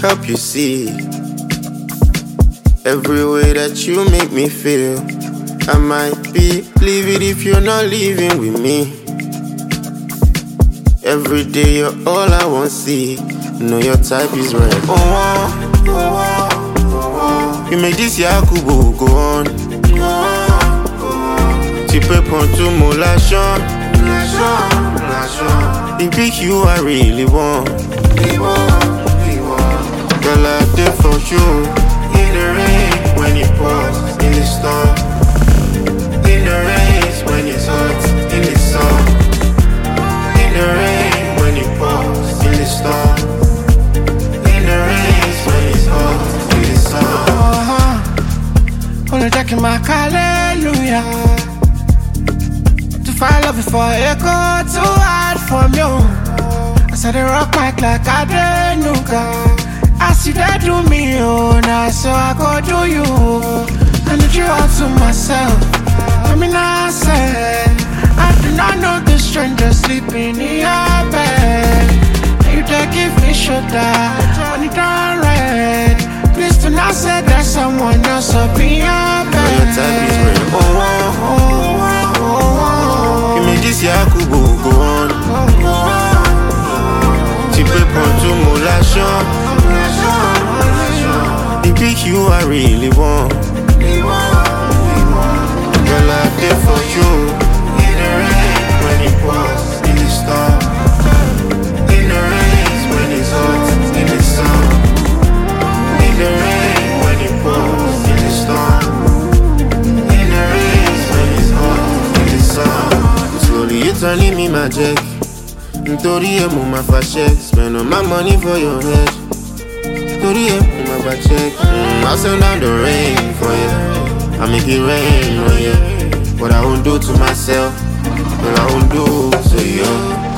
help you see. Every way that you make me feel, I might be leaving if you're not leaving with me. Every day you're all I want to see. Know your type is red. You make this Yakubu go on. Tu peux prendre tout mon l'argent. The big you I really want. Girl, I did for you. In the rain, when it pours, in the storm. In the rain, when it's hot, in the sun. In the rain, when it pours, in the storm. In the rain, when it's hot, in the sun. Only taking my hallelujah. To find love before echo too hard from you. I said they rock my like I didn't know. I see that do me, oh, now so I go do you. I need you all to myself. I mean, I said, I do not know the stranger sleeping in your bed. And you dare give me shoulder when it done red. Please do not say there's someone else up in your bed. Your type is red. You make this Yakubu go on. Tu peux prendre tout mon l'argent. The big you I really want. Girl, I did for you. In the rain, when it pours, in the storm. In the rain, when it's hot, in the sun. In the rain, when it pours, in the storm. In the rain, when it's hot, in the sun. Slowly you turning me magic. Tori e mo ma fa check. Spend all my money for your head. Tori e mo ma fa check. I'll send down the rain for you. I make it rain on you. What I won't do to myself, what I won't do to you.